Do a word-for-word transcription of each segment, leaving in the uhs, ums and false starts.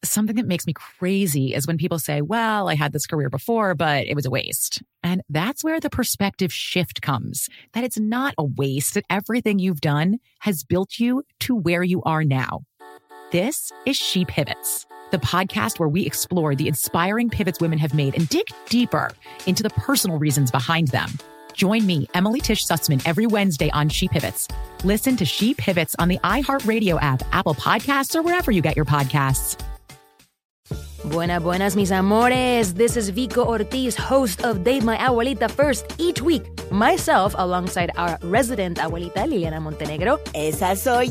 Something that makes me crazy is when people say, well, I had this career before, but it was a waste. And that's where the perspective shift comes, that it's not a waste, that everything you've done has built you to where you are now. This is She Pivots, the podcast where we explore the inspiring pivots women have made and dig deeper into the personal reasons behind them. Join me, Emily Tish Sussman, every Wednesday on She Pivots. Listen to She Pivots on the iHeartRadio app, Apple Podcasts, or wherever you get your podcasts. Buenas, buenas, mis amores. This is Vico Ortiz, host of Date My Abuelita First. Each week, myself, alongside our resident abuelita, Liliana Montenegro, esa soy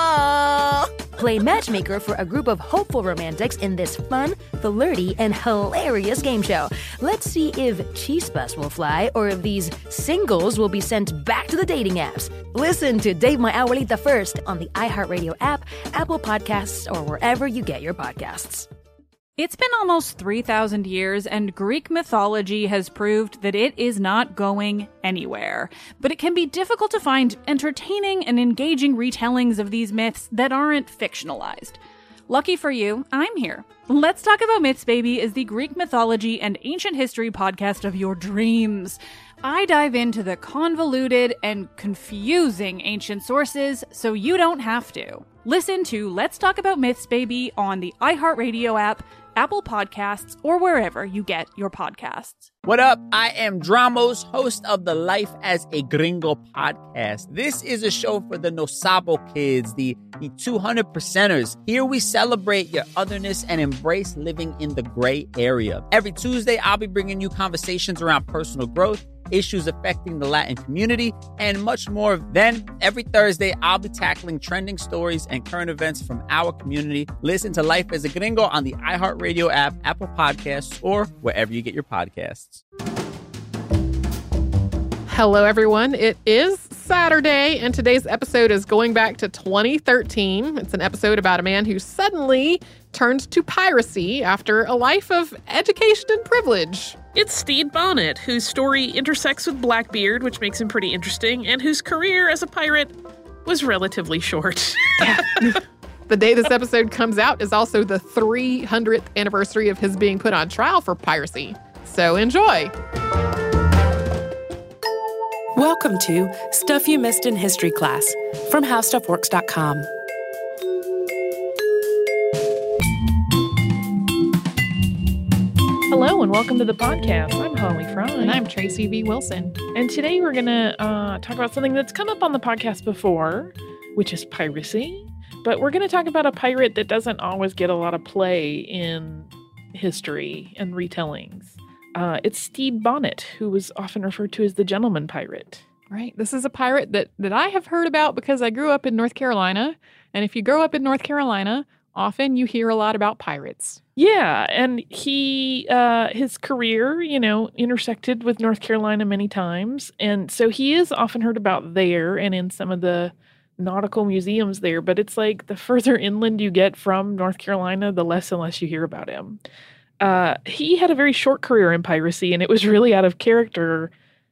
yo, play matchmaker for a group of hopeful romantics in this fun, flirty, and hilarious game show. Let's see if chispas will fly or if these singles will be sent back to the dating apps. Listen to Date My Abuelita First on the iHeartRadio app, Apple Podcasts, or wherever you get your podcasts. It's been almost three thousand years, and Greek mythology has proved that it is not going anywhere. But it can be difficult to find entertaining and engaging retellings of these myths that aren't fictionalized. Lucky for you, I'm here. Let's Talk About Myths, Baby is the Greek mythology and ancient history podcast of your dreams. I dive into the convoluted and confusing ancient sources so you don't have to. Listen to Let's Talk About Myths, Baby on the iHeartRadio app, Apple Podcasts, or wherever you get your podcasts. What up? I am Dramos, host of the Life as a Gringo podcast. This is a show for the No Sabo kids, the, the two hundred percenters. Here we celebrate your otherness and embrace living in the gray area. Every Tuesday, I'll be bringing you conversations around personal growth, issues affecting the Latin community, and much more. Then, every Thursday, I'll be tackling trending stories and current events from our community. Listen to Life as a Gringo on the iHeartRadio app, Apple Podcasts, or wherever you get your podcasts. Hello, everyone. It is Saturday, and today's episode is going back to twenty thirteen. It's an episode about a man who suddenly turned to piracy after a life of education and privilege. It's Stede Bonnet, whose story intersects with Blackbeard, which makes him pretty interesting, and whose career as a pirate was relatively short. The day this episode comes out is also the three hundredth anniversary of his being put on trial for piracy. So enjoy. Welcome to Stuff You Missed in History Class from How Stuff Works dot com. Hello and welcome to the podcast. I'm Holly Fry. And I'm Tracy V. Wilson. And today we're going to uh, talk about something that's come up on the podcast before, which is piracy. But we're going to talk about a pirate that doesn't always get a lot of play in history and retellings. Uh, it's Stede Bonnet, who was often referred to as the gentleman pirate. Right. This is a pirate that, that I have heard about because I grew up in North Carolina. And if you grow up in North Carolina, often you hear a lot about pirates. Yeah, and he, uh, his career, you know, intersected with North Carolina many times. And so he is often heard about there and in some of the nautical museums there. But it's like the further inland you get from North Carolina, the less and less you hear about him. Uh, he had a very short career in piracy, and it was really out of character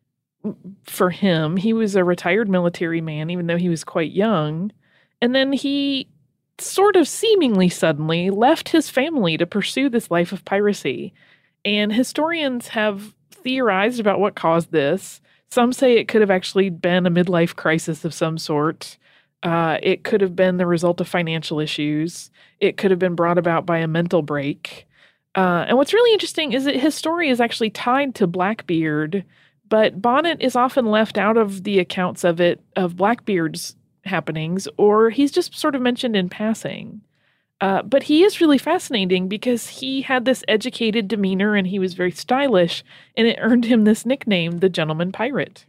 for him. He was a retired military man, even though he was quite young. And then he sort of seemingly suddenly left his family to pursue this life of piracy. And historians have theorized about what caused this. Some say it could have actually been a midlife crisis of some sort. Uh, it could have been the result of financial issues. It could have been brought about by a mental break. Uh, and what's really interesting is that his story is actually tied to Blackbeard, but Bonnet is often left out of the accounts of it, of Blackbeard's happenings, or he's just sort of mentioned in passing. Uh, but he is really fascinating because he had this educated demeanor and he was very stylish, and it earned him this nickname, the Gentleman Pirate.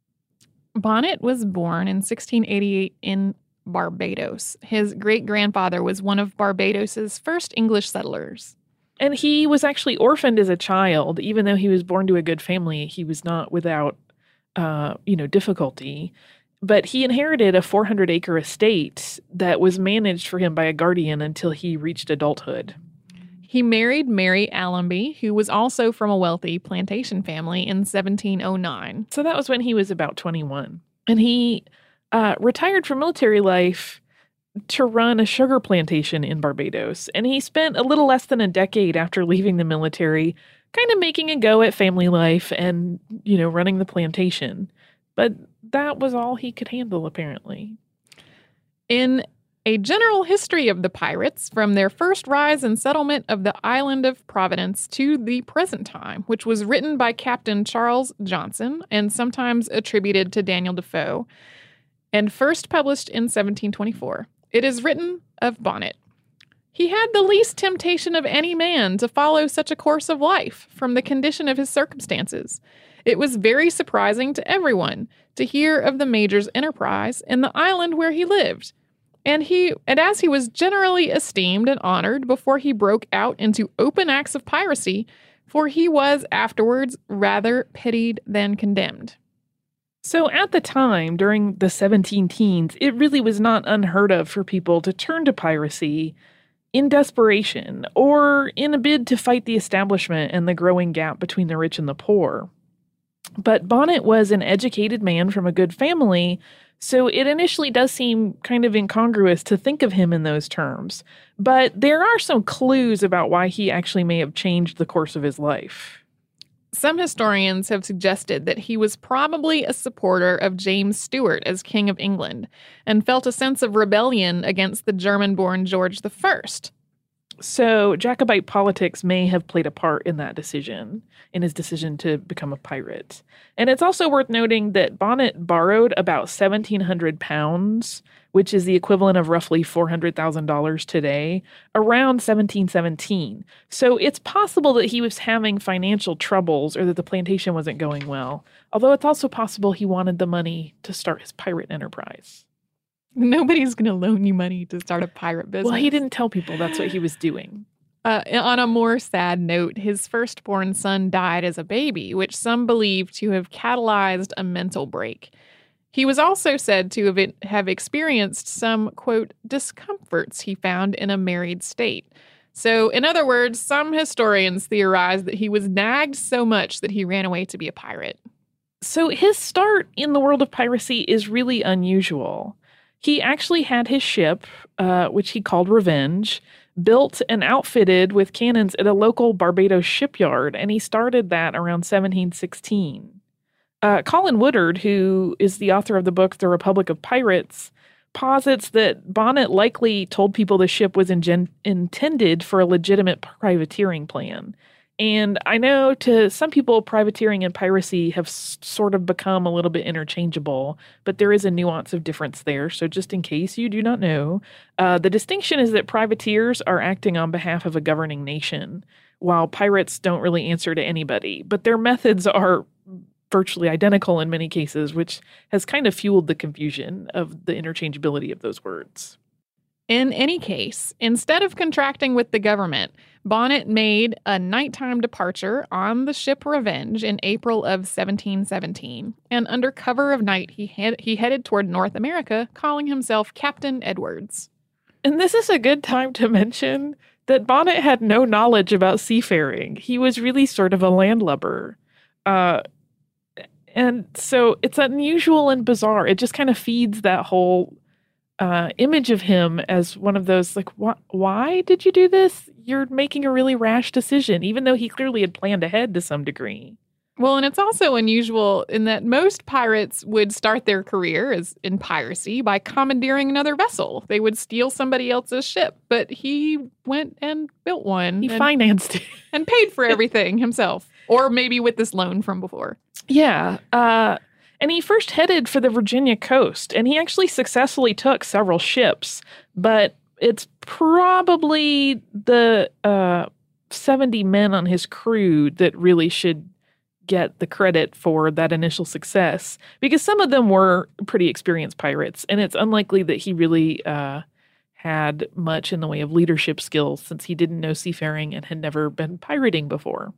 Bonnet was born in sixteen eighty-eight in Barbados. His great-grandfather was one of Barbados's first English settlers. And he was actually orphaned as a child. Even though he was born to a good family, he was not without, uh, you know, difficulty. But he inherited a four hundred acre estate that was managed for him by a guardian until he reached adulthood. He married Mary Allenby, who was also from a wealthy plantation family, in seventeen oh nine. So that was when he was about twenty-one. And he uh, retired from military life to run a sugar plantation in Barbados, and he spent a little less than a decade after leaving the military kind of making a go at family life and, you know, running the plantation. But that was all he could handle, apparently. In A General History of the Pirates, from their first rise and settlement of the island of Providence to the present time, which was written by Captain Charles Johnson and sometimes attributed to Daniel Defoe, and first published in seventeen twenty-four. It is written of Bonnet. He had the least temptation of any man to follow such a course of life from the condition of his circumstances. It was very surprising to everyone to hear of the Major's enterprise in the island where he lived, and he and as he was generally esteemed and honored before he broke out into open acts of piracy, for he was afterwards rather pitied than condemned. So at the time, during the seventeen teens, it really was not unheard of for people to turn to piracy in desperation or in a bid to fight the establishment and the growing gap between the rich and the poor. But Bonnet was an educated man from a good family, so it initially does seem kind of incongruous to think of him in those terms. But there are some clues about why he actually may have changed the course of his life. Some historians have suggested that he was probably a supporter of James Stuart as King of England and felt a sense of rebellion against the German-born George the First. So Jacobite politics may have played a part in that decision, in his decision to become a pirate. And it's also worth noting that Bonnet borrowed about seventeen hundred pounds, which is the equivalent of roughly four hundred thousand dollars today, around seventeen seventeen. So it's possible that he was having financial troubles or that the plantation wasn't going well, although it's also possible he wanted the money to start his pirate enterprise. Nobody's going to loan you money to start a pirate business. Well, he didn't tell people that's what he was doing. Uh, on a more sad note, his firstborn son died as a baby, which some believe to have catalyzed a mental break. He was also said to have, it, have experienced some, quote, discomforts he found in a married state. So, in other words, some historians theorize that he was nagged so much that he ran away to be a pirate. So his start in the world of piracy is really unusual. He actually had his ship, uh, which he called Revenge, built and outfitted with cannons at a local Barbados shipyard, and he started that around seventeen sixteen. Uh, Colin Woodard, who is the author of the book The Republic of Pirates, posits that Bonnet likely told people the ship was ingen- intended for a legitimate privateering plan. And I know to some people, privateering and piracy have s- sort of become a little bit interchangeable, but there is a nuance of difference there. So just in case you do not know, uh, the distinction is that privateers are acting on behalf of a governing nation, while pirates don't really answer to anybody. But their methods are virtually identical in many cases, which has kind of fueled the confusion of the interchangeability of those words. In any case, instead of contracting with the government, Bonnet made a nighttime departure on the ship Revenge in April of seventeen seventeen, and under cover of night, he, head, he headed toward North America, calling himself Captain Edwards. And this is a good time to mention that Bonnet had no knowledge about seafaring. He was really sort of a landlubber. Uh, and so it's unusual and bizarre. It just kind of feeds that whole Uh, image of him as one of those, like, wh- why did you do this? You're making a really rash decision, even though he clearly had planned ahead to some degree. Well, and it's also unusual in that most pirates would start their career as in piracy by commandeering another vessel. They would steal somebody else's ship, but he went and built one. He and, financed it. and paid for everything himself, or maybe with this loan from before. Yeah, uh... And he first headed for the Virginia coast, and he actually successfully took several ships. But it's probably the uh, seventy men on his crew that really should get the credit for that initial success, because some of them were pretty experienced pirates, and it's unlikely that he really uh, had much in the way of leadership skills since he didn't know seafaring and had never been pirating before.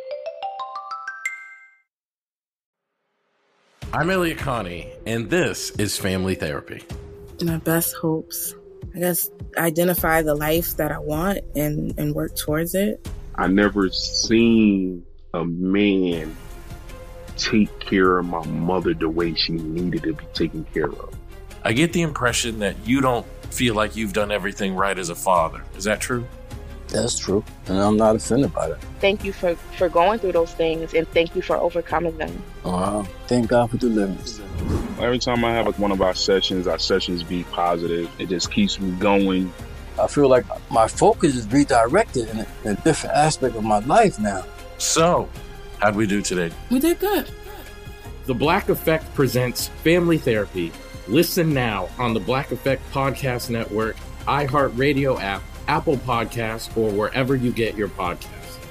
I'm Elliot Connie, and this is Family Therapy. My best hopes, I guess, identify the life that I want and, and work towards it. I never seen a man take care of my mother the way she needed to be taken care of. I get the impression that you don't feel like you've done everything right as a father. Is that true? That's true, and I'm not offended by that. Thank you for, for going through those things, and thank you for overcoming them. Wow. Thank God for deliverance. Every time I have like one of our sessions, our sessions be positive. It just keeps me going. I feel like my focus is redirected in a, in a different aspect of my life now. So, how'd we do today? We did good. The Black Effect presents Family Therapy. Listen now on the Black Effect Podcast Network, iHeartRadio app, Apple Podcasts, or wherever you get your podcasts.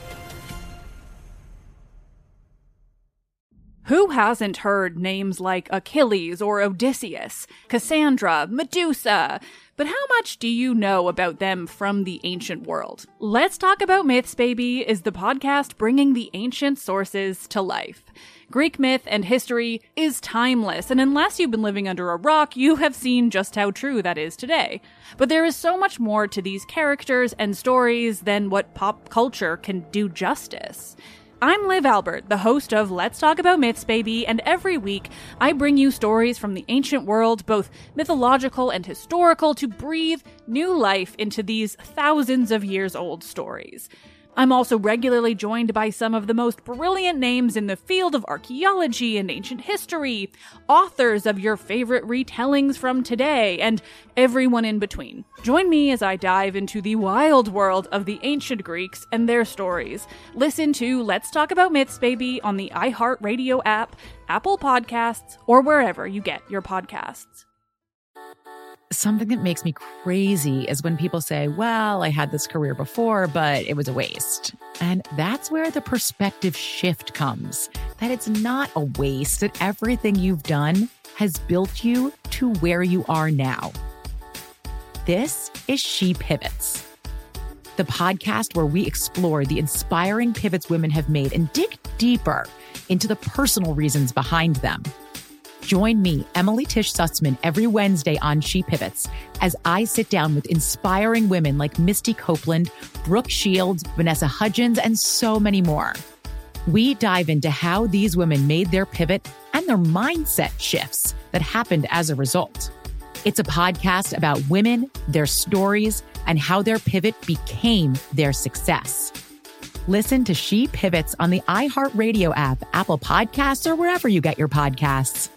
Who hasn't heard names like Achilles or Odysseus, Cassandra, Medusa? But how much do you know about them from the ancient world? Let's Talk About Myths, Baby is the podcast bringing the ancient sources to life. Greek myth and history is timeless, and unless you've been living under a rock, you have seen just how true that is today. But there is so much more to these characters and stories than what pop culture can do justice. I'm Liv Albert, the host of Let's Talk About Myths, Baby, and every week I bring you stories from the ancient world, both mythological and historical, to breathe new life into these thousands of years old stories. I'm also regularly joined by some of the most brilliant names in the field of archaeology and ancient history, authors of your favorite retellings from today, and everyone in between. Join me as I dive into the wild world of the ancient Greeks and their stories. Listen to Let's Talk About Myths, Baby on the iHeartRadio app, Apple Podcasts, or wherever you get your podcasts. Something that makes me crazy is when people say, well, I had this career before, but it was a waste. And that's where the perspective shift comes, that it's not a waste, that everything you've done has built you to where you are now. This is She Pivots, the podcast where we explore the inspiring pivots women have made and dig deeper into the personal reasons behind them. Join me, Emily Tish Sussman, every Wednesday on She Pivots as I sit down with inspiring women like Misty Copeland, Brooke Shields, Vanessa Hudgens, and so many more. We dive into how these women made their pivot and their mindset shifts that happened as a result. It's a podcast about women, their stories, and how their pivot became their success. Listen to She Pivots on the iHeartRadio app, Apple Podcasts, or wherever you get your podcasts.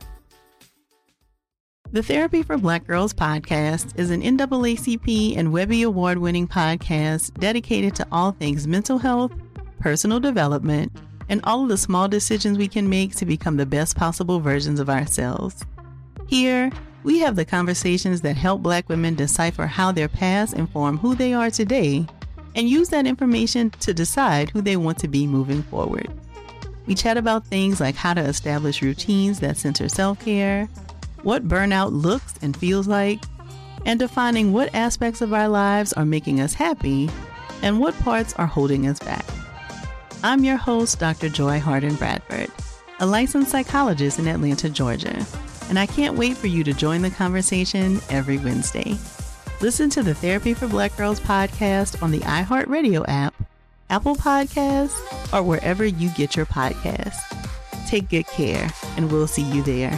The Therapy for Black Girls podcast is an N double A C P and Webby Award-winning podcast dedicated to all things mental health, personal development, and all of the small decisions we can make to become the best possible versions of ourselves. Here, we have the conversations that help Black women decipher how their past inform who they are today and use that information to decide who they want to be moving forward. We chat about things like how to establish routines that center self-care, what burnout looks and feels like, and defining what aspects of our lives are making us happy and what parts are holding us back. I'm your host, Doctor Joy Harden Bradford, a licensed psychologist in Atlanta, Georgia, and I can't wait for you to join the conversation every Wednesday. Listen to the Therapy for Black Girls podcast on the iHeartRadio app, Apple Podcasts, or wherever you get your podcasts. Take good care, and we'll see you there.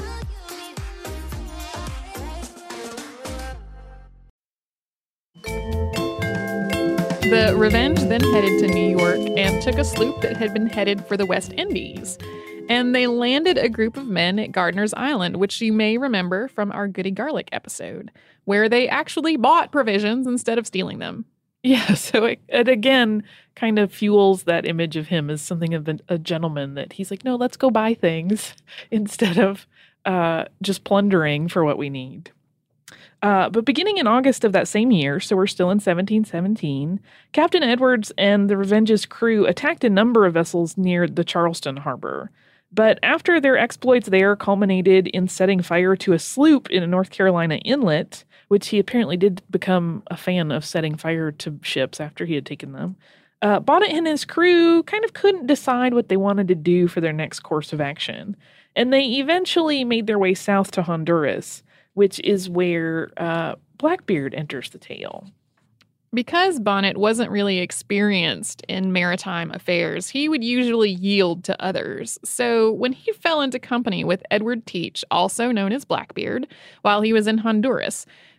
The Revenge then headed to New York and took a sloop that had been headed for the West Indies. And they landed a group of men at Gardiner's Island, which you may remember from our Goody Garlic episode, where they actually bought provisions instead of stealing them. Yeah, so it, it again kind of fuels that image of him as something of a, a gentleman, that he's like, no, let's go buy things instead of uh, just plundering for what we need. Uh, but beginning in August of that same year, so we're still in seventeen seventeen, Captain Edwards and the Revenge's crew attacked a number of vessels near the Charleston harbor. But after their exploits there culminated in setting fire to a sloop in a North Carolina inlet, which he apparently did become a fan of setting fire to ships after he had taken them, uh, Bonnet and his crew kind of couldn't decide what they wanted to do for their next course of action. And they eventually made their way south to Honduras, which is where uh, Blackbeard enters the tale. Because Bonnet wasn't really experienced in maritime affairs, he would usually yield to others. So when he fell into company with Edward Teach, also known as Blackbeard, while he was in Honduras,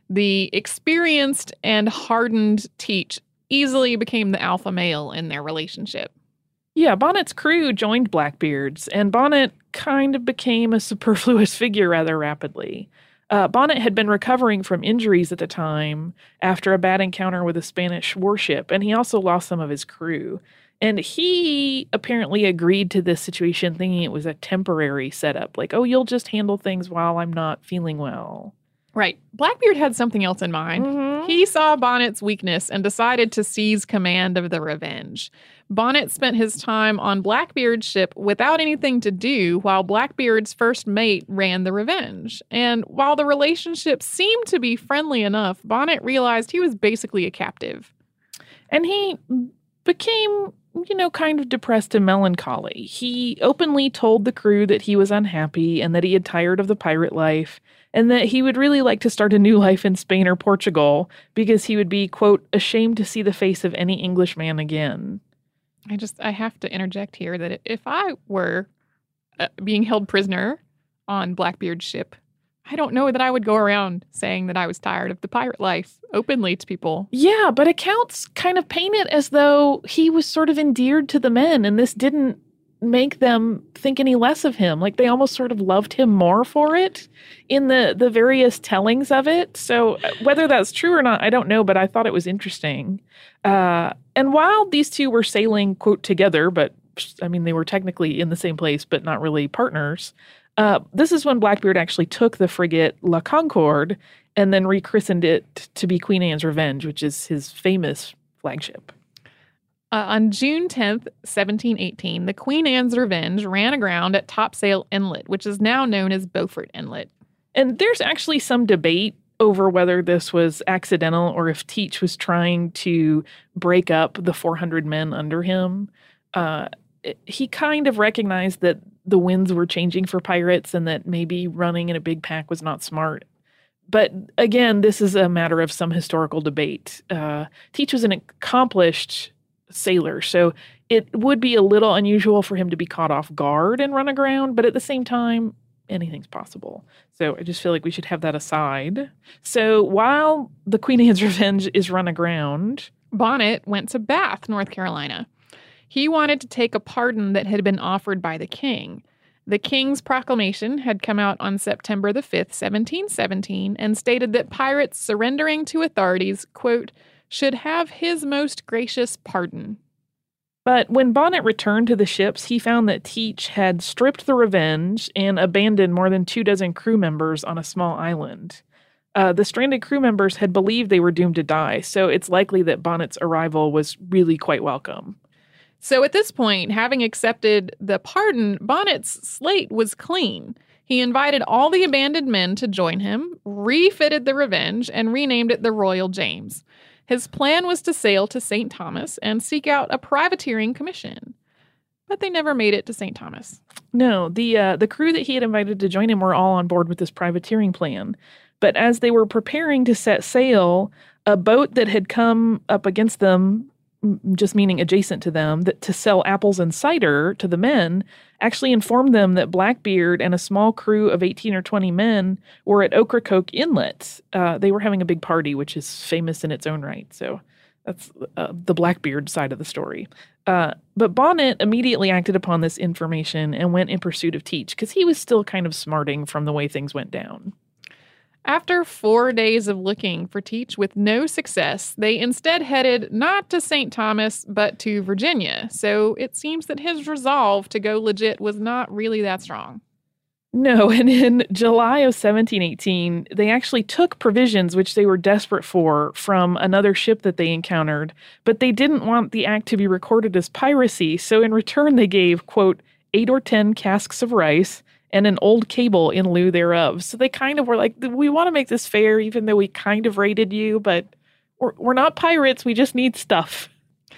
The experienced and hardened Teach easily became the alpha male in their relationship. Yeah, Bonnet's crew joined Blackbeard's, and Bonnet kind of became a superfluous figure rather rapidly. Uh, Bonnet had been recovering from injuries at the time after a bad encounter with a Spanish warship, and he also lost some of his crew. And he apparently agreed to this situation thinking it was a temporary setup. Like, oh, you'll just handle things while I'm not feeling well. Right. Blackbeard had something else in mind. Mm-hmm. He saw Bonnet's weakness and decided to seize command of the Revenge. Bonnet spent his time on Blackbeard's ship without anything to do while Blackbeard's first mate ran the Revenge. And while the relationship seemed to be friendly enough, Bonnet realized he was basically a captive. And he became, you know, kind of depressed and melancholy. He openly told the crew that he was unhappy and that he had tired of the pirate life and that he would really like to start a new life in Spain or Portugal because he would be, quote, ashamed to see the face of any Englishman again. I just, I have to interject here that if I were uh, being held prisoner on Blackbeard's ship, I don't know that I would go around saying that I was tired of the pirate life openly to people. Yeah, but accounts kind of paint it as though he was sort of endeared to the men, and this didn't make them think any less of him. Like, they almost sort of loved him more for it in the, the various tellings of it. So whether that's true or not, I don't know, but I thought it was interesting. Uh, and while these two were sailing, quote, together, but, I mean, they were technically in the same place, but not really partners, Uh, this is when Blackbeard actually took the frigate La Concorde and then rechristened it to be Queen Anne's Revenge, which is his famous flagship. Uh, on June tenth, seventeen eighteen, the Queen Anne's Revenge ran aground at Topsail Inlet, which is now known as Beaufort Inlet. And there's actually some debate over whether this was accidental or if Teach was trying to break up the four hundred men under him. Uh, he kind of recognized that the winds were changing for pirates and that maybe running in a big pack was not smart. But again, this is a matter of some historical debate. Uh, Teach was an accomplished sailor, so it would be a little unusual for him to be caught off guard and run aground, but at the same time, anything's possible. So I just feel like we should have that aside. So while the Queen Anne's Revenge is run aground, Bonnet went to Bath, North Carolina. He wanted to take a pardon that had been offered by the king. The king's proclamation had come out on September the fifth, seventeen seventeen, and stated that pirates surrendering to authorities, quote, should have his most gracious pardon. But when Bonnet returned to the ships, he found that Teach had stripped the Revenge and abandoned more than two dozen crew members on a small island. Uh, the stranded crew members had believed they were doomed to die, so it's likely that Bonnet's arrival was really quite welcome. So at this point, having accepted the pardon, Bonnet's slate was clean. He invited all the abandoned men to join him, refitted the Revenge, and renamed it the Royal James. His plan was to sail to Saint Thomas and seek out a privateering commission. But they never made it to Saint Thomas. No, the uh, the crew that he had invited to join him were all on board with this privateering plan. But as they were preparing to set sail, a boat that had come up against them, just meaning adjacent to them, that to sell apples and cider to the men, actually informed them that Blackbeard and a small crew of eighteen or twenty men were at Ocracoke Inlet. Uh, they were having a big party, which is famous in its own right. So that's uh, the Blackbeard side of the story. Uh, but Bonnet immediately acted upon this information and went in pursuit of Teach, because he was still kind of smarting from the way things went down. After four days of looking for Teach with no success, they instead headed not to Saint Thomas, but to Virginia. So it seems that his resolve to go legit was not really that strong. No, and in July of seventeen eighteen, they actually took provisions, which they were desperate for, from another ship that they encountered, but they didn't want the act to be recorded as piracy, so in return they gave, quote, eight or ten casks of rice, and an old cable in lieu thereof. So they kind of were like, we want to make this fair, even though we kind of raided you, but we're, we're not pirates, we just need stuff.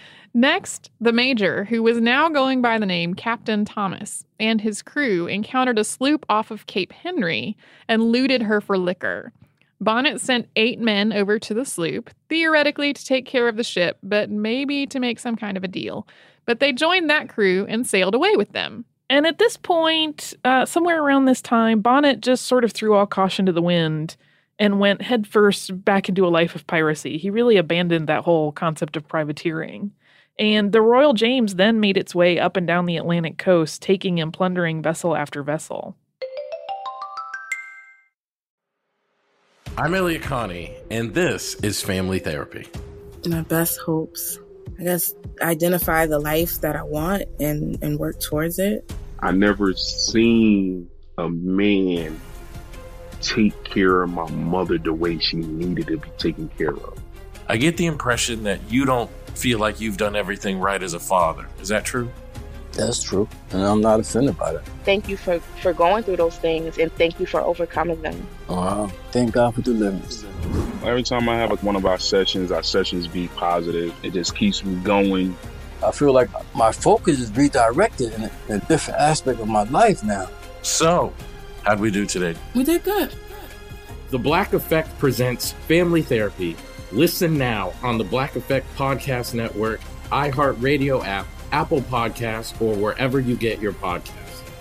Next, the Major, who was now going by the name Captain Thomas, and his crew encountered a sloop off of Cape Henry and looted her for liquor. Bonnet sent eight men over to the sloop, theoretically to take care of the ship, but maybe to make some kind of a deal. But they joined that crew and sailed away with them. And at this point, uh, somewhere around this time, Bonnet just sort of threw all caution to the wind and went headfirst back into a life of piracy. He really abandoned that whole concept of privateering. And the Royal James then made its way up and down the Atlantic coast, taking and plundering vessel after vessel. I'm Elliot Connie, and this is Family Therapy. My best hopes, I guess, identify the life that I want and, and work towards it. I never seen a man take care of my mother the way she needed to be taken care of. I get the impression that you don't feel like you've done everything right as a father. Is that true? That's true, and I'm not offended by that. Thank you for, for going through those things, and thank you for overcoming them. Wow. Thank God for deliverance. Every time I have like one of our sessions, our sessions be positive. It just keeps me going. I feel like my focus is redirected in a, in a different aspect of my life now. So, how'd we do today? We did good. The Black Effect presents Family Therapy. Listen now on the Black Effect Podcast Network, iHeartRadio app, Apple Podcasts, or wherever you get your podcasts.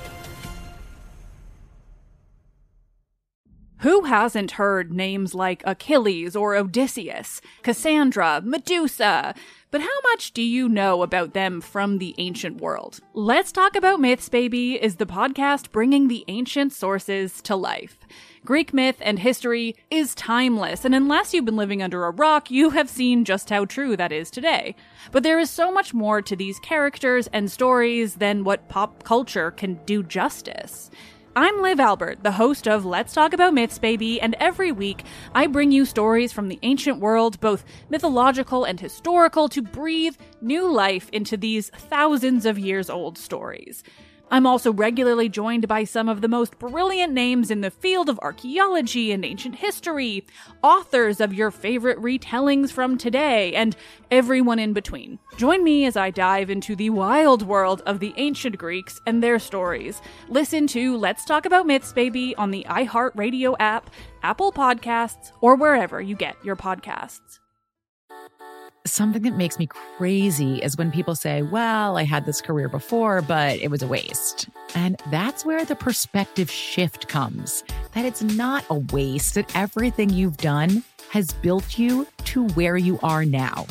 Who hasn't heard names like Achilles or Odysseus, Cassandra, Medusa? But how much do you know about them from the ancient world? Let's Talk About Myths, Baby is the podcast bringing the ancient sources to life. Greek myth and history is timeless, and unless you've been living under a rock, you have seen just how true that is today. But there is so much more to these characters and stories than what pop culture can do justice. I'm Liv Albert, the host of Let's Talk About Myths, Baby, and every week I bring you stories from the ancient world, both mythological and historical, to breathe new life into these thousands of years old stories. I'm also regularly joined by some of the most brilliant names in the field of archaeology and ancient history, authors of your favorite retellings from today, and everyone in between. Join me as I dive into the wild world of the ancient Greeks and their stories. Listen to Let's Talk About Myths, Baby on the iHeartRadio app, Apple Podcasts, or wherever you get your podcasts. Something that makes me crazy is when people say, well, I had this career before, but it was a waste. And that's where the perspective shift comes, that it's not a waste, that everything you've done has built you to where you are now.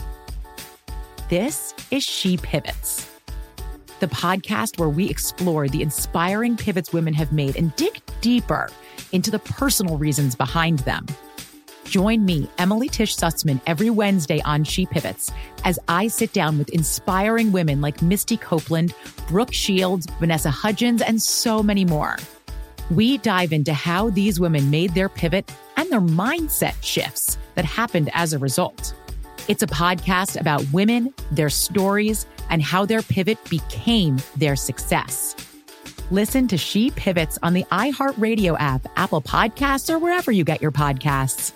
This is She Pivots, the podcast where we explore the inspiring pivots women have made and dig deeper into the personal reasons behind them. Join me, Emily Tish Sussman, every Wednesday on She Pivots as I sit down with inspiring women like Misty Copeland, Brooke Shields, Vanessa Hudgens, and so many more. We dive into how these women made their pivot and their mindset shifts that happened as a result. It's a podcast about women, their stories, and how their pivot became their success. Listen to She Pivots on the iHeartRadio app, Apple Podcasts, or wherever you get your podcasts.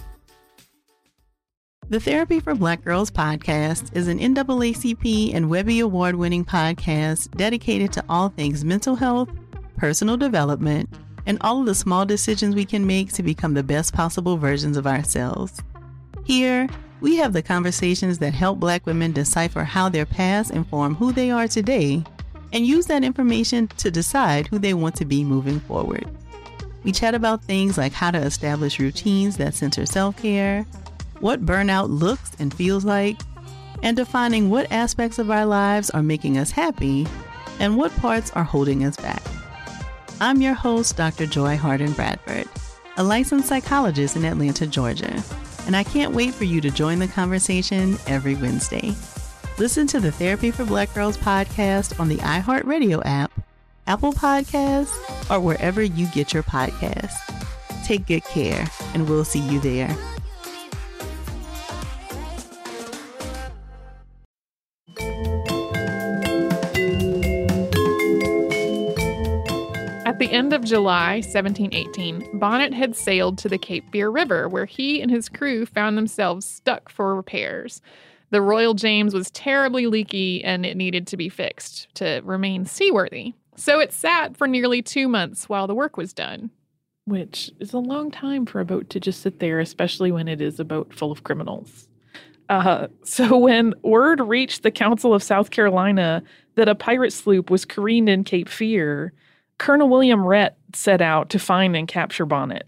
The Therapy for Black Girls podcast is an N double A C P and Webby Award-winning podcast dedicated to all things mental health, personal development, and all of the small decisions we can make to become the best possible versions of ourselves. Here, we have the conversations that help Black women decipher how their past inform who they are today and use that information to decide who they want to be moving forward. We chat about things like how to establish routines that center self-care, what burnout looks and feels like, and defining what aspects of our lives are making us happy and what parts are holding us back. I'm your host, Doctor Joy Harden Bradford, a licensed psychologist in Atlanta, Georgia, and I can't wait for you to join the conversation every Wednesday. Listen to the Therapy for Black Girls podcast on the iHeartRadio app, Apple Podcasts, or wherever you get your podcasts. Take good care, and we'll see you there. At the end of July seventeen eighteen, Bonnet had sailed to the Cape Fear River, where he and his crew found themselves stuck for repairs. The Royal James was terribly leaky and it needed to be fixed to remain seaworthy. So it sat for nearly two months while the work was done. Which is a long time for a boat to just sit there, especially when it is a boat full of criminals. Uh, so when word reached the Council of South Carolina that a pirate sloop was careened in Cape Fear, Colonel William Rhett set out to find and capture Bonnet.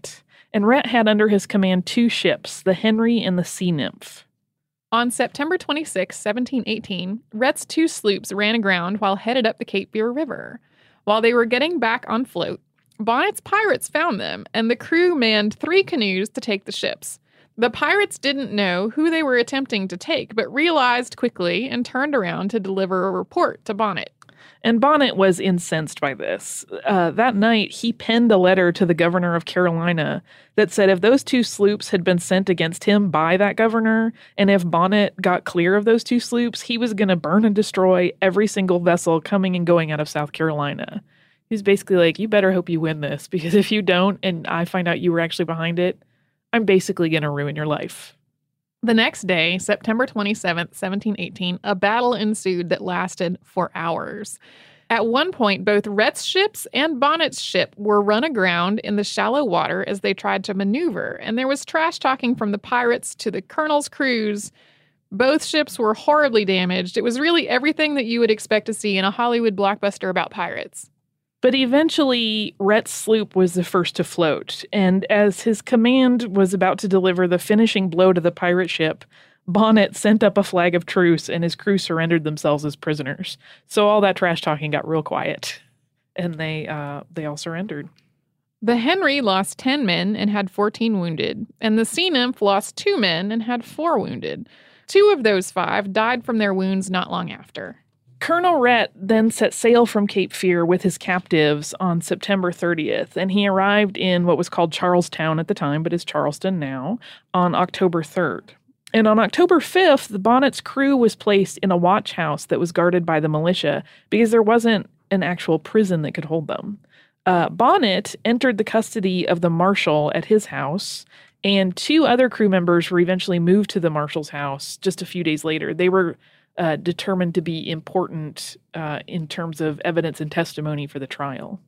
And Rhett had under his command two ships, the Henry and the Sea Nymph. On September twenty-sixth, seventeen eighteen, Rhett's two sloops ran aground while headed up the Cape Fear River. While they were getting back on float, Bonnet's pirates found them, and the crew manned three canoes to take the ships. The pirates didn't know who they were attempting to take, but realized quickly and turned around to deliver a report to Bonnet. And Bonnet was incensed by this. Uh, that night, he penned a letter to the governor of Carolina that said if those two sloops had been sent against him by that governor, and if Bonnet got clear of those two sloops, he was going to burn and destroy every single vessel coming and going out of South Carolina. He's basically like, you better hope you win this, because if you don't, and I find out you were actually behind it, I'm basically going to ruin your life. The next day, September twenty-seventh, seventeen eighteen, a battle ensued that lasted for hours. At one point, both Rhett's ships and Bonnet's ship were run aground in the shallow water as they tried to maneuver, and there was trash talking from the pirates to the colonel's crews. Both ships were horribly damaged. It was really everything that you would expect to see in a Hollywood blockbuster about pirates. But eventually, Rhett's sloop was the first to float, and as his command was about to deliver the finishing blow to the pirate ship, Bonnet sent up a flag of truce and his crew surrendered themselves as prisoners. So all that trash talking got real quiet, and they uh, they all surrendered. The Henry lost ten men and had fourteen wounded, and the Sea Nymph lost two men and had four wounded. Two of those five died from their wounds not long after. Colonel Rhett then set sail from Cape Fear with his captives on September thirtieth, and he arrived in what was called Charlestown at the time, but is Charleston now, on October third. And on October fifth, the Bonnet's crew was placed in a watch house that was guarded by the militia because there wasn't an actual prison that could hold them. Uh, Bonnet entered the custody of the marshal at his house, and two other crew members were eventually moved to the marshal's house just a few days later. They were Uh, determined to be important uh, in terms of evidence and testimony for the trial.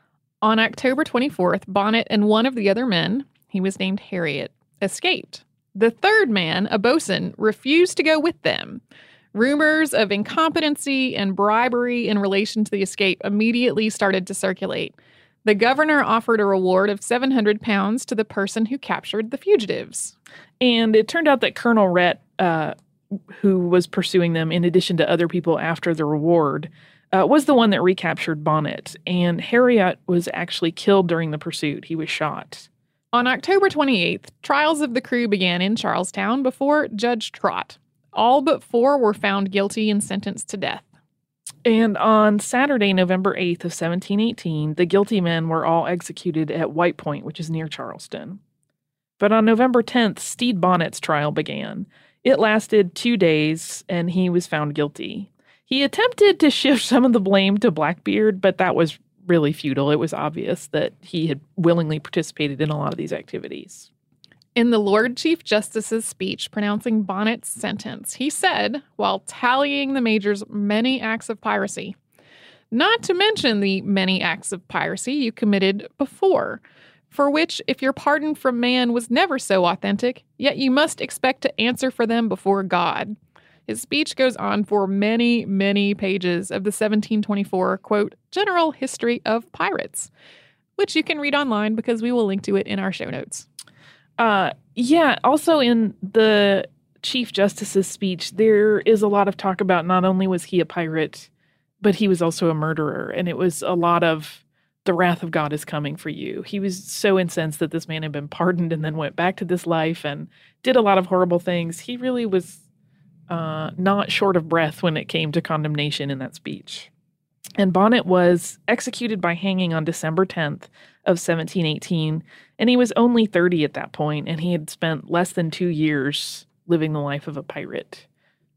On October twenty-fourth, Bonnet and one of the other men, he was named Harriet, escaped. The third man, a bosun, refused to go with them. Rumors of incompetency and bribery in relation to the escape immediately started to circulate. The governor offered a reward of seven hundred pounds to the person who captured the fugitives. And it turned out that Colonel Rhett, uh, who was pursuing them in addition to other people after the reward, uh, was the one that recaptured Bonnet. And Harriet was actually killed during the pursuit. He was shot. On October twenty-eighth, trials of the crew began in Charlestown before Judge Trott. All but four were found guilty and sentenced to death. And on Saturday, November eighth of seventeen eighteen, the guilty men were all executed at White Point, which is near Charleston. But on November tenth, Stede Bonnet's trial began. It lasted two days, and he was found guilty. He attempted to shift some of the blame to Blackbeard, but that was really futile. It was obvious that he had willingly participated in a lot of these activities. In the Lord Chief Justice's speech pronouncing Bonnet's sentence, he said, while tallying the major's many acts of piracy, not to mention the many acts of piracy you committed before, for which, if your pardon from man was never so authentic, yet you must expect to answer for them before God. His speech goes on for many, many pages of the seventeen twenty-four, quote, General History of Pirates, which you can read online because we will link to it in our show notes. Uh, yeah, also in the Chief Justice's speech, there is a lot of talk about not only was he a pirate, but he was also a murderer, and it was a lot of the wrath of God is coming for you. He was so incensed that this man had been pardoned and then went back to this life and did a lot of horrible things. He really was uh, not short of breath when it came to condemnation in that speech. And Bonnet was executed by hanging on December tenth of seventeen eighteen, and he was only thirty at that point, and he had spent less than two years living the life of a pirate.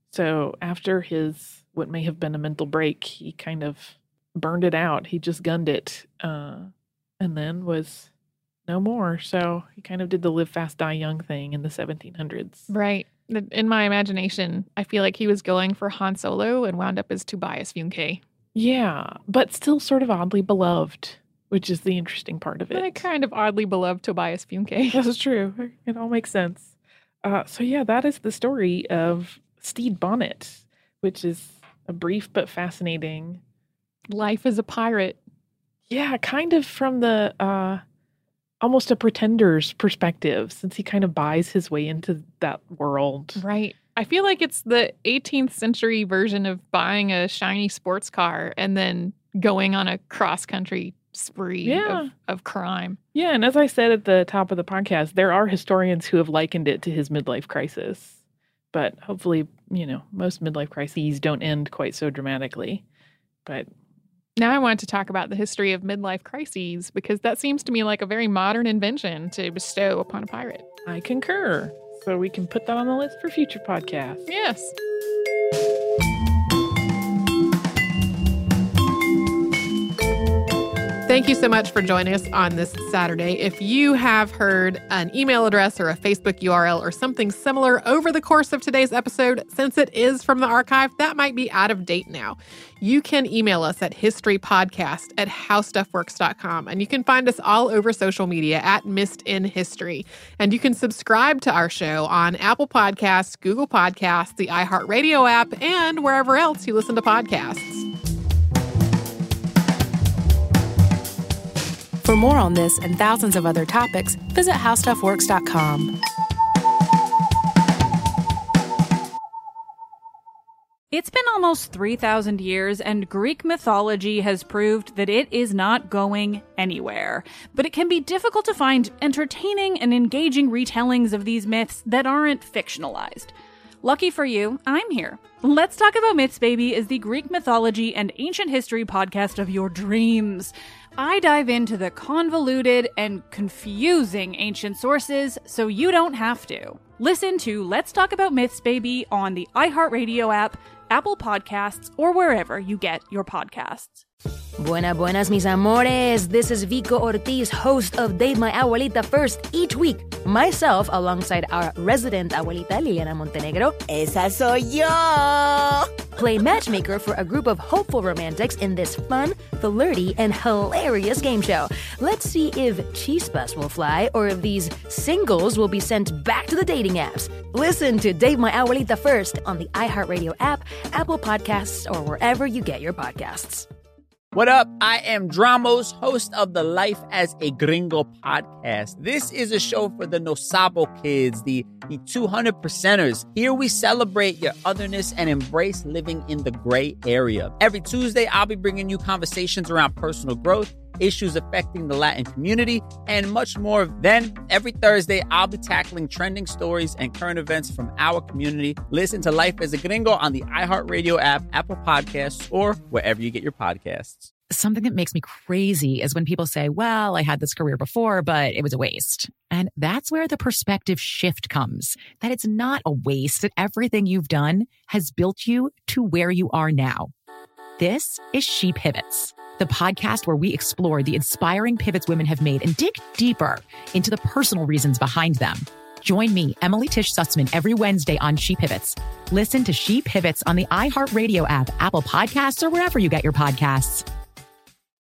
So after his, what may have been a mental break, he kind of burned it out. He just gunned it, uh, and then was no more. So he kind of did the live fast, die young thing in the seventeen hundreds. Right. In my imagination, I feel like he was going for Han Solo and wound up as Tobias Funke. Yeah, but still sort of oddly beloved, which is the interesting part of it. But I kind of oddly beloved Tobias Funke. That's true. It all makes sense. Uh, so yeah, that is the story of Stede Bonnet, which is a brief but fascinating life as a pirate. Yeah, kind of from the uh, almost a pretender's perspective, since he kind of buys his way into that world. Right. I feel like it's the eighteenth century version of buying a shiny sports car and then going on a cross-country spree Yeah. of, of crime. Yeah, and as I said at the top of the podcast, there are historians who have likened it to his midlife crisis. But hopefully, you know, most midlife crises don't end quite so dramatically. But now I wanted to talk about the history of midlife crises, because that seems to me like a very modern invention to bestow upon a pirate. I concur. So we can put that on the list for future podcasts. Yes. Thank you so much for joining us on this Saturday. If you have heard an email address or a Facebook U R L or something similar over the course of today's episode, since it is from the archive, that might be out of date now. You can email us at historypodcast at howstuffworks dot com, and you can find us all over social media at Missed in History. And you can subscribe to our show on Apple Podcasts, Google Podcasts, the iHeartRadio app, and wherever else you listen to podcasts. For more on this and thousands of other topics, visit how stuff works dot com. It's been almost three thousand years, and Greek mythology has proved that it is not going anywhere. But it can be difficult to find entertaining and engaging retellings of these myths that aren't fictionalized. Lucky for you, I'm here. Let's Talk About Myths, Baby is the Greek mythology and ancient history podcast of your dreams. I dive into the convoluted and confusing ancient sources so you don't have to. Listen to Let's Talk About Myths, Baby on the iHeartRadio app, Apple Podcasts, or wherever you get your podcasts. Buena, buenas, mis amores. This is Vico Ortiz, host of Date My Abuelita First, each week. Myself, alongside our resident abuelita, Liliana Montenegro. Esa soy yo! Play matchmaker for a group of hopeful romantics in this fun, flirty, and hilarious game show. Let's see if chispas will fly or if these singles will be sent back to the dating apps. Listen to Date My Abuelita First on the iHeartRadio app, Apple Podcasts, or wherever you get your podcasts. What up? I am Dramos, host of the Life as a Gringo podcast. This is a show for the No Sabo kids, the, the two hundred percenters. Here we celebrate your otherness and embrace living in the gray area. Every Tuesday, I'll be bringing you conversations around personal growth, issues affecting the Latin community, and much more. Then, every Thursday, I'll be tackling trending stories and current events from our community. Listen to Life as a Gringo on the iHeartRadio app, Apple Podcasts, or wherever you get your podcasts. Something that makes me crazy is when people say, well, I had this career before, but it was a waste. And that's where the perspective shift comes, that it's not a waste, that everything you've done has built you to where you are now. This is She Pivots, the podcast where we explore the inspiring pivots women have made and dig deeper into the personal reasons behind them. Join me, Emily Tish Sussman, every Wednesday on She Pivots. Listen to She Pivots on the iHeartRadio app, Apple Podcasts, or wherever you get your podcasts.